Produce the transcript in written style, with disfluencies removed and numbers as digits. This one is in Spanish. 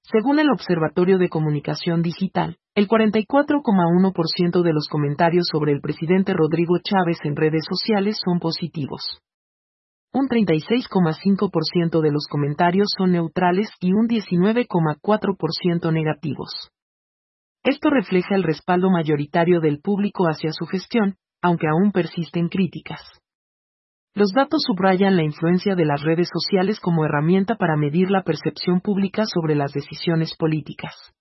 Según el Observatorio de Comunicación Digital, el 44,1% de los comentarios sobre el presidente Rodrigo Chávez en redes sociales son positivos. Un 36,5% de los comentarios son neutrales y un 19,4% negativos. Esto refleja el respaldo mayoritario del público hacia su gestión, aunque aún persisten críticas. Los datos subrayan la influencia de las redes sociales como herramienta para medir la percepción pública sobre las decisiones políticas.